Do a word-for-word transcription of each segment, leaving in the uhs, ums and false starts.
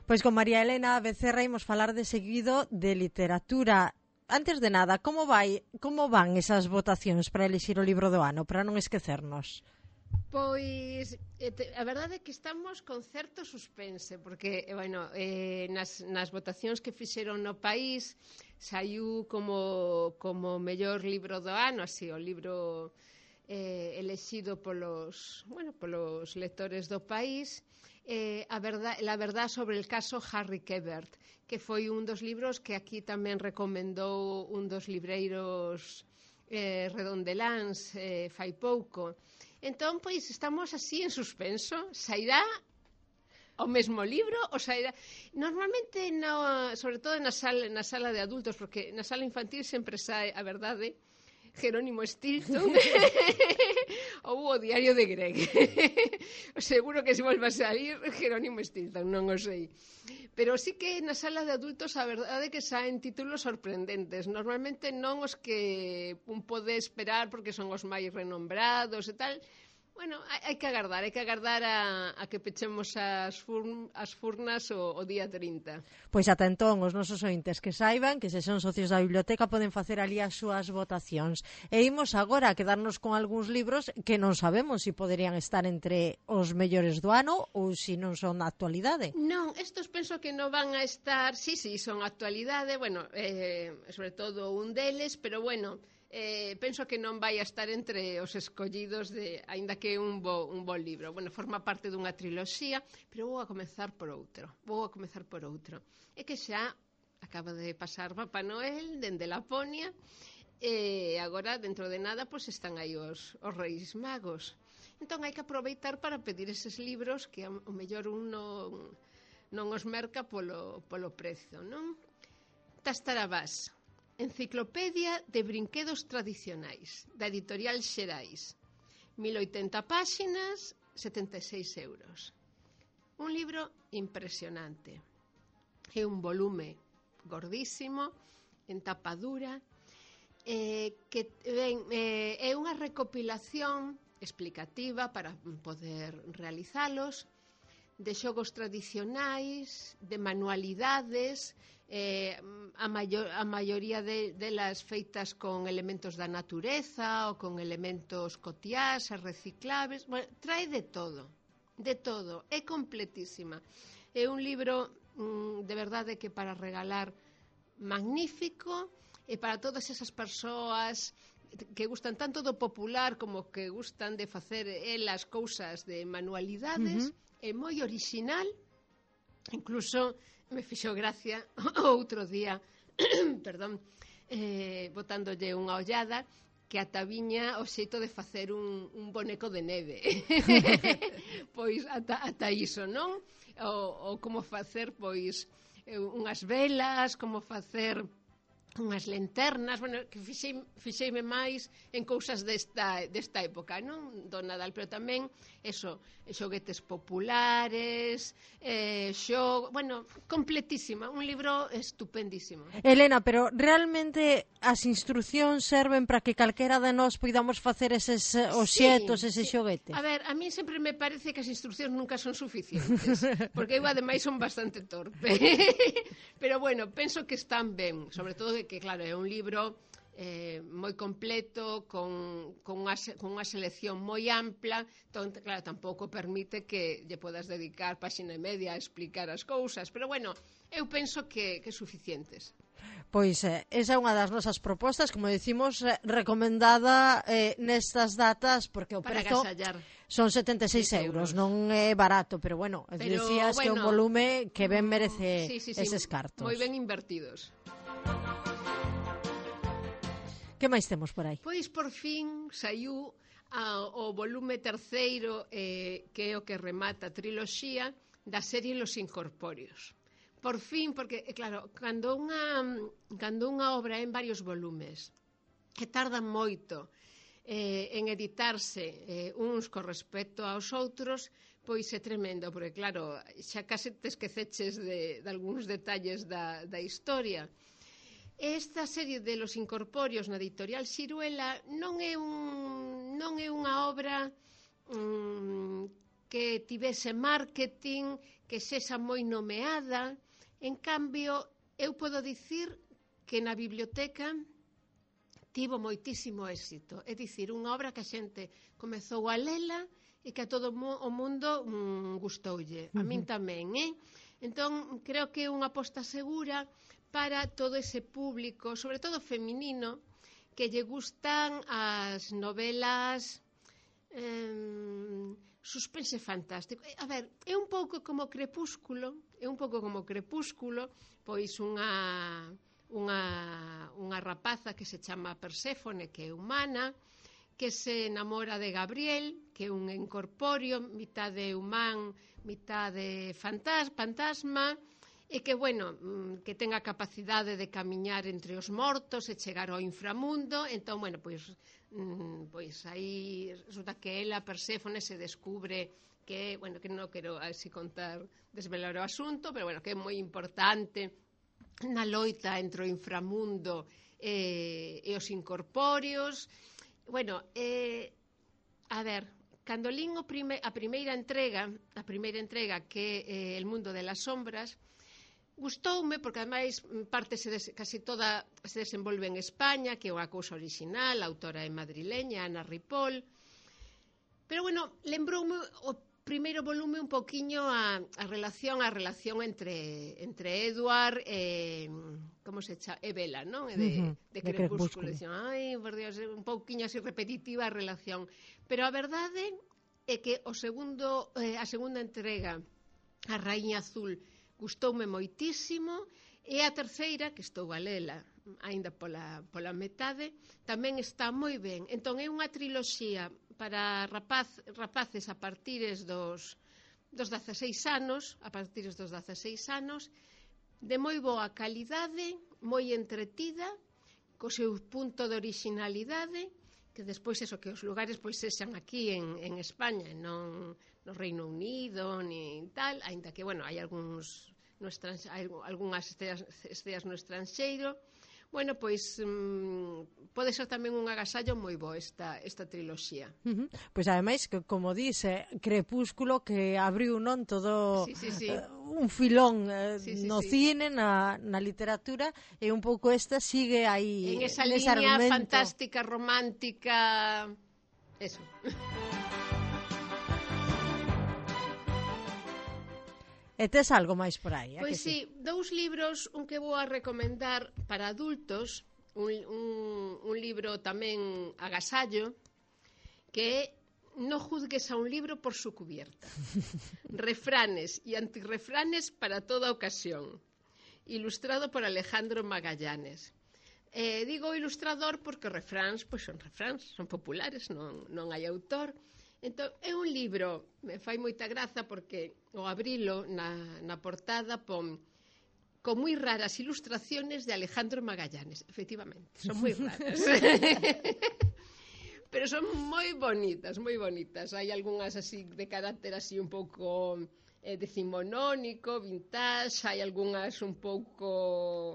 Pois con María Elena Becerra imos falar de seguido de literatura. Antes de nada, como vai, como van esas votacións para elixir o libro do ano, para non esquecernos? Pois, a verdade é que estamos con certo suspense, porque, bueno, eh, nas, nas votacións que fixeron no país, saiu como, como mellor libro do ano, así, o libro eh, elexido polos, bueno, polos lectores do país, eh, a verdade, la verdad sobre el caso Harry Quebert, que foi un dos libros que aquí tamén recomendou un dos libreiros eh, redondeláns eh, fai pouco. Entón, pois, estamos así en suspenso. Sairá o mesmo libro ou sairá... Normalmente, no, sobre todo na sala, na sala de adultos, porque na sala infantil sempre sai, a verdade, Jerónimo Stilton ou o Diario de Greg. Seguro que se volva a salir Jerónimo Stilton, non o sei. Pero sí que na sala de adultos a verdade é que saen títulos sorprendentes. Normalmente non os que un pode esperar porque son os máis renombrados e tal. Bueno, hai, hai que agardar, hai que agardar a, a que pechemos as, furn, as furnas o, o día trinta. Pois ata entón, os nosos ointes que saiban que se son socios da biblioteca poden facer ali as súas votacións. E imos agora a quedarnos con algúns libros que non sabemos se poderían estar entre os mellores do ano ou se non son na actualidade. Non, estos penso que non van a estar, sí, sí, son actualidade, bueno, eh, sobre todo un deles, pero bueno... Eh, penso que non vai a estar entre os escollidos de, aínda que é un bo, un bo libro. Bueno, forma parte dunha triloxía, pero vou a comezar por outro. Vou a comezar por outro. É que xa acaba de pasar Papá Noel dende Laponia e agora, dentro de nada, pois están aí os, os Reis Magos. Entón hai que aproveitar para pedir eses libros que o mellor un non, non os merca polo, polo prezo, non? Tastarabás. Enciclopedia de brinquedos tradicionais, da editorial Xerais. mil oitenta páxinas, setenta e seis euros. Un libro impresionante. É un volume gordísimo, en tapa dura, eh, que ben, eh, é unha recopilación explicativa para poder realizalos, de xogos tradicionais, de manualidades, eh, a, mayor, a maioría de, delas feitas con elementos da natureza ou con elementos cotiás, reciclables. Bueno, trae de todo, de todo, é completísima. É un libro mm, de verdade que para regalar magnífico e para todas esas persoas que gustan tanto do popular como que gustan de facer elas cousas de manualidades. Uh-huh. É moi orixinal, incluso me fixo gracia outro día, perdón, eh, botándolle unha ollada, que ata viña o xeito de facer un, un boneco de neve. Pois ata, ata iso, non? Ou, ou como facer, pois, unhas velas, como facer unhas lenternas, bueno, que fixei, fixeime máis en cousas desta, desta época, non? Do Nadal, pero tamén, eso, xoguetes populares, eh, xog... bueno, completísima, un libro estupendísimo. Elena, pero realmente as instruccións serven para que calquera de nós poidamos facer eses obxetos, sí, eses sí. xoguetes? A ver, a mí sempre me parece que as instruccións nunca son suficientes, porque eu ademais son bastante torpe. Pero bueno, penso que están ben, sobre todo que, claro, é un libro eh, moi completo, con, con, unha, con unha selección moi ampla, entón, claro, tampouco permite que lle podas dedicar páxina e media a explicar as cousas, pero bueno, eu penso que, que suficientes. Pois eh, esa é unha das nosas propostas, como decimos, eh, recomendada eh, nestas datas, porque o para prezo agasallar. Son setenta e seis euros, non é barato, pero bueno, pero, decías bueno, que é un volume que ben merece sí, sí, sí, eses cartos. Moi ben invertidos. Que máis temos por aí? Pois por fin saiu a, o volume terceiro, eh, que é o que remata a triloxía da serie Los Incorpóreos. Por fin, porque, claro, cando unha, cando unha obra é en varios volumes, que tardan moito eh, en editarse eh, uns con respecto aos outros, pois é tremendo, porque, claro, xa case te esqueceches de, de algúns detalles da, da historia. Esta serie de Los Incorpóreos na editorial Siruela non é, un, non é unha obra mm, que tivese marketing, que sexa moi nomeada. En cambio, eu podo dicir que na biblioteca tivo moitísimo éxito. É dicir, unha obra que a xente comezou a lela e que a todo o mundo mm, gustoulle. A min tamén, eh? Entón, creo que é unha aposta segura para todo ese público, sobre todo feminino, que lle gustan as novelas eh, suspense fantástico. A ver, é un pouco como Crepúsculo, é un pouco como Crepúsculo, pois unha, unha, unha rapaza que se chama Perséfone, que é humana, que se enamora de Gabriel, que é un incorpóreo, mitade humán, mitade fantasma, e que, bueno, que ten a capacidade de camiñar entre os mortos e chegar ao inframundo. Entón, bueno, pois, pois aí resulta que ela, Perséfone, se descubre que, bueno, que non quero así contar, desvelar o asunto, pero, bueno, que é moi importante na loita entre o inframundo e, e os incorpóreos. Bueno, eh, a ver, cando lín o prime, a primeira entrega, a primeira entrega que é eh, El mundo de las sombras, gustoume, porque ademais parte se des, casi toda se desenvolve en España, que é unha cousa original, a autora é madrileña, Ana Ripoll, pero, bueno, lembroume o primeiro volume un poquinho a, a relación a relación entre entre Edward e como se chama, e Bella, non? E de, uh-huh, de, de Crepúsculo. Crepúsculo. Ai, por Dios, un pouquiño así repetitiva a relación, pero a verdade é que o segundo eh, a segunda entrega, A Raíña Azul, gustoume moitísimo, e a terceira, que estou a lela aínda pola, pola metade, tamén está moi ben. Entón é unha triloxía para rapaz, rapaces a partires dos, dos dezaseis anos, a partires dos dezaseis anos, de moi boa calidade, moi entretida, co seu punto de originalidade, que despois eso, que os lugares pois sexan aquí en, en España, non no Reino Unido, ni tal, aínda que, bueno, hai algúns no estran, hai algunhas esteas, esteas no estranxeiro. Bueno, pois mmm, pode ser tamén un agasallo moi bo esta, esta triloxía. Uh-huh. Pois ademais, que como dice, Crepúsculo, que abriu non todo sí, sí, sí. Uh, un filón uh, sí, sí, no sí. cine, na, na literatura, e un pouco esta sigue aí en esa nese liña argumento fantástica, romántica, eso. E tes algo máis por aí? Pois sí, sí, dous libros, un que vou a recomendar para adultos, un, un, un libro tamén agasallo, que é No juzgues a un libro por su cubierta. Refranes e antirrefranes para toda ocasión. Ilustrado por Alejandro Magallanes. Eh, digo ilustrador porque refráns, pois son refráns, son populares, non, non hai autor. Entón, é un libro, me fai moita graza porque ao abrilo na, na portada pon con moi raras ilustraciones de Alejandro Magallanes. Efectivamente, son moi raras. Pero son moi bonitas, moi bonitas. Hai algunhas así de carácter así un pouco eh, decimonónico, vintage, hai algunhas un pouco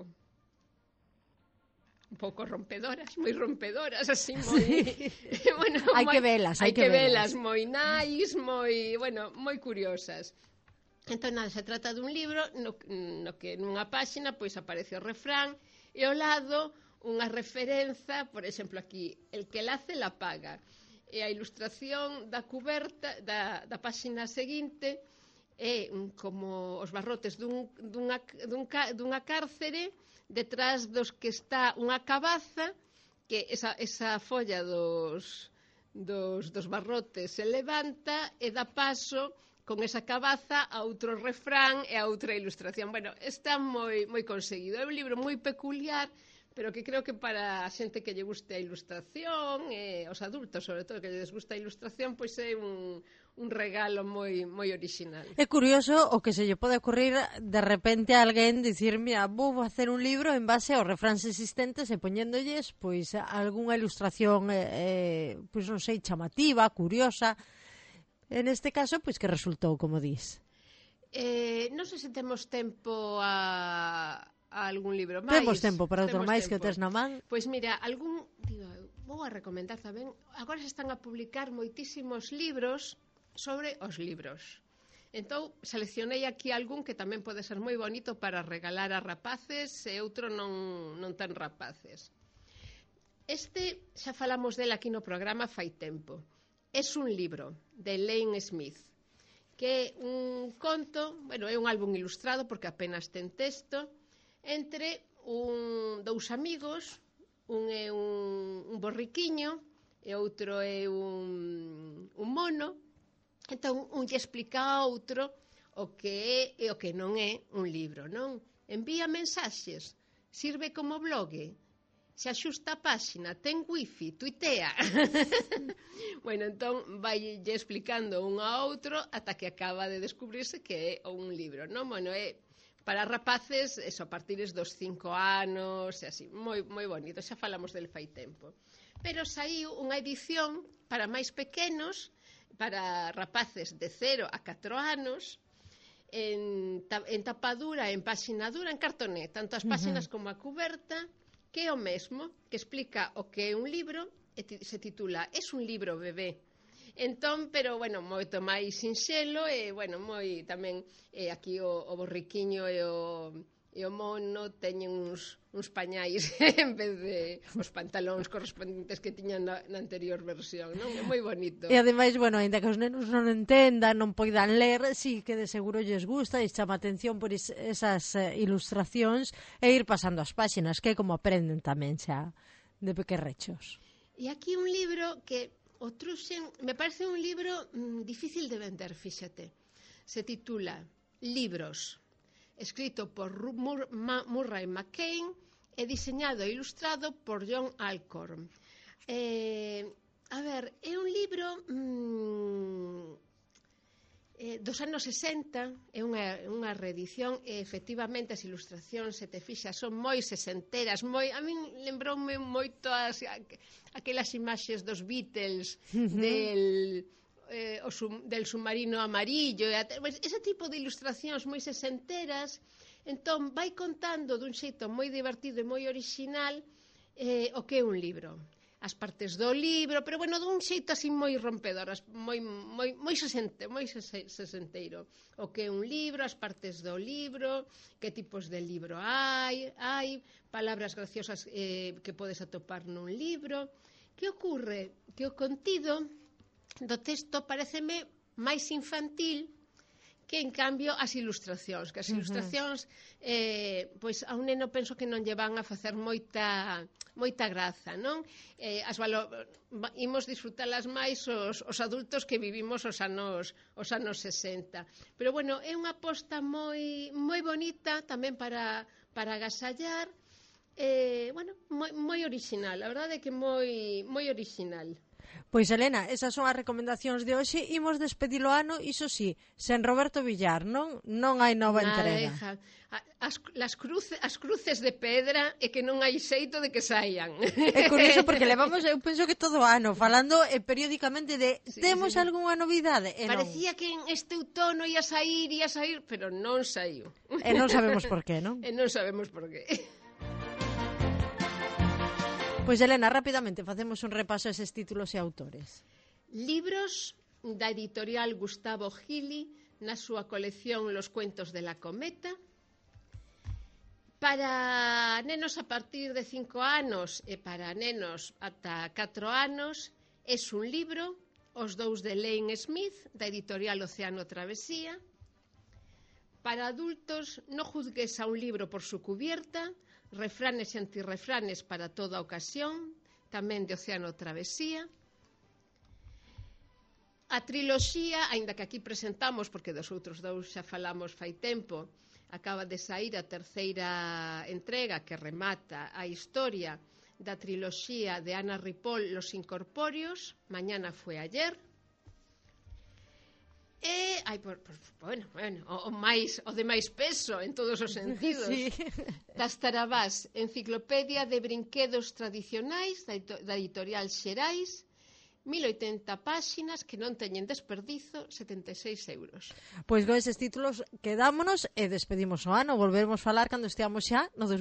un pouco rompedoras, moi rompedoras, así moi... Sí. bueno, hai moi, que velas, hai, hai que velas. velas, moi nais, moi, bueno, moi curiosas. Entón, nada, se trata dun libro no, no que nunha páxina pois aparece o refrán e ao lado unha referenza, por exemplo, aquí, el que la hace la paga. E a ilustración da cuberta da, da páxina seguinte é como os barrotes dun, dunha, dun, dunha cárcere, detrás dos que está unha cabaza, que esa, esa folla dos, dos, dos barrotes se levanta e dá paso con esa cabaza a outro refrán e a outra ilustración. Bueno, está moi, moi conseguido. É un libro moi peculiar, pero que creo que para a xente que lle guste a ilustración, e os adultos, sobre todo, que lles gusta a ilustración, pois é un, un regalo moi moi original. É curioso o que se lle pode ocurrir de repente a alguén dicir, mira, vou facer un libro en base aos refráns existentes e poñéndolles pois algunha ilustración eh, pois non sei, chamativa, curiosa. En este caso, pois que resultou, como dis? Eh, non sei se temos tempo a... a algún libro máis. Temos tempo para outro máis que o tes na man. Pois mira, algún, digo, vou a recomendar tamén. Agora se están a publicar moitísimos libros sobre os libros. Entón, seleccionei aquí algún que tamén pode ser moi bonito para regalar a rapaces e outro non, non ten rapaces. Este, xa falamos del aquí no programa fai tempo. É un libro de Lane Smith, que é un conto, bueno, é un álbum ilustrado porque apenas ten texto, entre un, dous amigos, un é un, un borriquiño e outro é un, un mono. Entón, un lle explica a outro o que é e o que non é un libro, non? Envía mensaxes, sirve como blogue, se axusta a páxina, ten wifi, tuitea. Bueno, entón, vai lle explicando un a outro ata que acaba de descubrirse que é un libro, non? Bueno, é para rapaces, eso, a partir dos cinco anos, e así, moi, moi bonito, xa falamos del fai tempo. Pero saiu unha edición para máis pequenos, para rapaces de cero a catro anos, en, en tapadura, en páxina dura, en cartoné, tanto as páxinas uh-huh. como a cuberta, que é o mesmo, que explica o que é un libro, e se titula Es un libro, bebé. Entón, pero, bueno, moito máis sinxelo, e, bueno, moi tamén, eh, aquí o, o borriquiño e o... e o mono teñen uns, uns pañais en vez de os pantalóns correspondentes que tiñan na, na anterior versión, non? É moi bonito. E ademais, bueno, ainda que os nenos non entendan, non poidan ler, sí que de seguro lles gusta e chama atención por is, esas eh, ilustracións e ir pasando as páxinas, que é como aprenden tamén xa de pequerrechos. E aquí un libro que o truxen, me parece un libro mm, difícil de vender, fíxate. Se titula Libros, escrito por Murray McCain e diseñado e ilustrado por John Alcorn. Eh, a ver, é un libro mmm, eh, dos anos sesenta, é unha, unha reedición e efectivamente as ilustracións, se te fixas, son moi sesenteras, moi, a min lembroume moito as, aquelas imaxes dos Beatles, uh-huh. del... Eh, o sum, del submarino amarillo, e até, pues, ese tipo de ilustracións moi sesenteras. Entón vai contando dun xeito moi divertido e moi orixinal eh, o que é un libro, as partes do libro, pero bueno, dun xeito así moi rompedor, moi, moi, moi, sesente, moi sesenteiro, o que é un libro, as partes do libro, que tipos de libro hai, hai palabras graciosas eh, que podes atopar nun libro. Que ocorre? Que o contido do texto pareceme máis infantil que, en cambio, as ilustracións. Que as ilustracións, eh, pois, a un neno penso que non lle van a facer moita, moita graza, non? Eh, as valo, imos disfrutalas máis os, os adultos que vivimos os anos, os anos sesenta. Pero, bueno, é unha aposta moi, moi bonita tamén para, para agasallar, eh, bueno, moi, moi orixinal. A verdade é que moi, moi orixinal. Pois, Elena, esas son as recomendacións de hoxe. Imos despedir o ano, iso sí, sen Roberto Villar, non? Non hai nova Nada, entrega. Deja. As, las cruce, as cruces de pedra e que non hai xeito de que saian. É curioso porque levamos, eu penso que todo o ano, falando eh, periódicamente de sí, temos sí. algunha novidade. E parecía non. Que en este outono ia sair, ia sair, pero non saiu. E non sabemos por qué, non? E non sabemos por qué. Pois, Elena, rapidamente facemos un repaso a eses títulos e autores. Libros da editorial Gustavo Gili na súa colección Los cuentos de la cometa. Para nenos a partir de cinco anos e para nenos ata catro anos é un libro, os dous de Lane Smith, da editorial Océano Travesía. Para adultos, no juzgues a un libro por su cubierta, refranes e antirrefranes para toda ocasión, tamén de Océano Travesía. A triloxía, aínda que aquí presentamos, porque dos outros dous xa falamos fai tempo, acaba de sair a terceira entrega que remata a historia da triloxía de Ana Ripoll, Los Incorpóreos, Mañana fue ayer. E, ai, por, por, bueno, bueno, o, o, máis, o de máis peso en todos os sentidos. Sí. Das Tarabás, Enciclopedia de Brinquedos Tradicionais, da, da editorial Xerais, mil e oitenta páxinas que non teñen desperdizo, setenta e seis euros. Pois con eses títulos quedámonos e despedimos o ano. Volveremos falar cando esteamos xa no